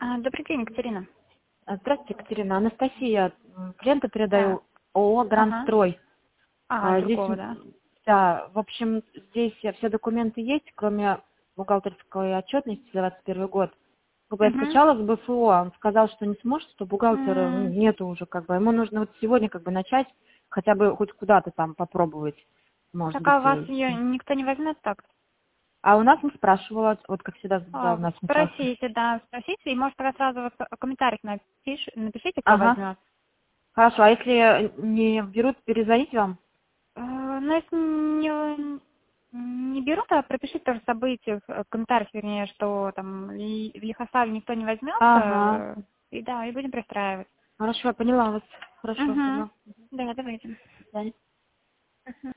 Добрый день, Екатерина. Здравствуйте, Екатерина. Анастасия, клиента Да. передаю ООО Ага. «Грандстрой». Здесь, Другого, да. да, в общем, здесь все документы есть, кроме бухгалтерской отчетности за 2021 год. Как бы я Угу. скачала с БФО, он сказал, что не сможет, что бухгалтера нету уже, как бы. Ему нужно вот сегодня как бы начать, хотя бы хоть куда-то там попробовать, может Так, а быть. у вас ее никто не возьмет так? А у нас не спрашивала, вот как всегда, да, у нас сначала. Спросите, да, спросите, и может тогда сразу в комментариях напишите, кто Ага, возьмет. хорошо. А если не берут, перезвонить вам? Ну, если не берут, а пропишите тоже события в комментариях, вернее, что там в Лихославе никто не возьмет, Ага. и да, и будем пристраивать. Хорошо, я поняла вас. Хорошо, Угу. поняла. Да, давайте. До свидания. Мгм.